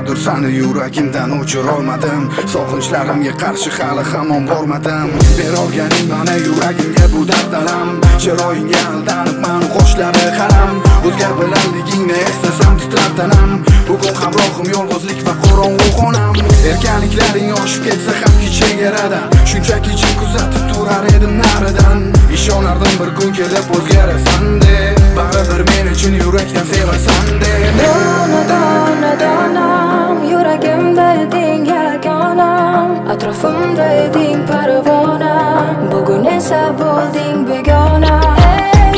Negadir seni yuragimdan o'chirolmadim. Sog'inchlarimga qarshi hali hamon bormadim. Berolganing mana yuragimga bu dard alam. Chiroyingga aldanib mani qoshlari qaram. O'zgar bilanligingni eslasam titrar tanam. Bugun hamrohim yolg'izlik va qorong'u xonam. Erkaliklaring oshib ketsa ham chegaradan shunchaki jim kuzatib turar edim naridan. Ishonardim bir kun kelib o'zgarasan deb, baribir men uchun yurakdan sevasan deb. Donam yuragimda eding yagonam, atrofimda eding parvonam, bugun esa bo'lding begona. Ey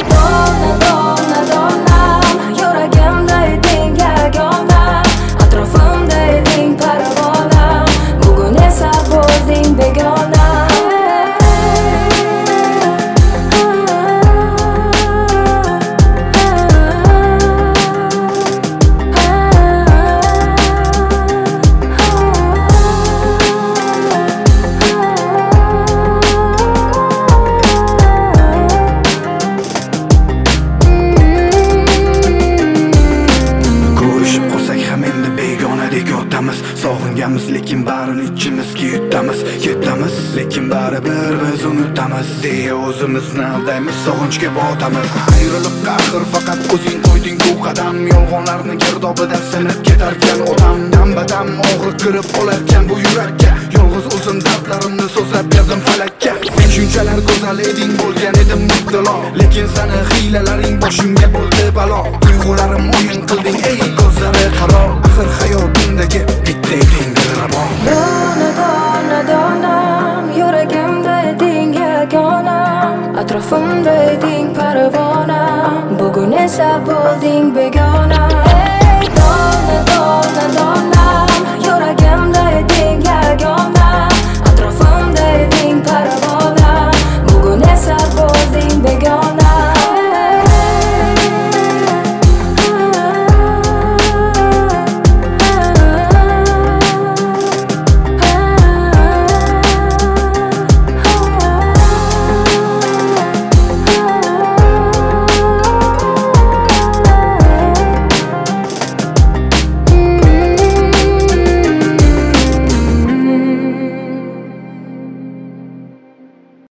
donam yuragimda eding yagonam, atrofimda eding parvonam, bugun esa bo'lding begona. Sog'inganmiz lekin barini ichimizga yutamiz. Ketamiz lekin baribir biz unutamiz deya o'zimizni aldaymiz, sog'inchga botamiz. Ayrilib qahr faqat o'zing qo'yding bu qadam. Yolg'onlarni girdobida sinib ketarkan odam. Dam-badam og'riq kirib qolarkan bu yurakka. Yolg'iz o'zim dardlarimni so'zlab berdim falakka. Sen shunchalar go'zal eding, bo'lgan edim mubtalo, lekin seni hiylalaring boshimga bo'ldi balo. Tuyg'ularim o'yin qilding ey ko'zlari qaro. Axir hayotimdagi bitta eding dilrabo. Donam yuragimda eding yagonam, atrofimda eding parvonam, bugun esa bo'lding begona.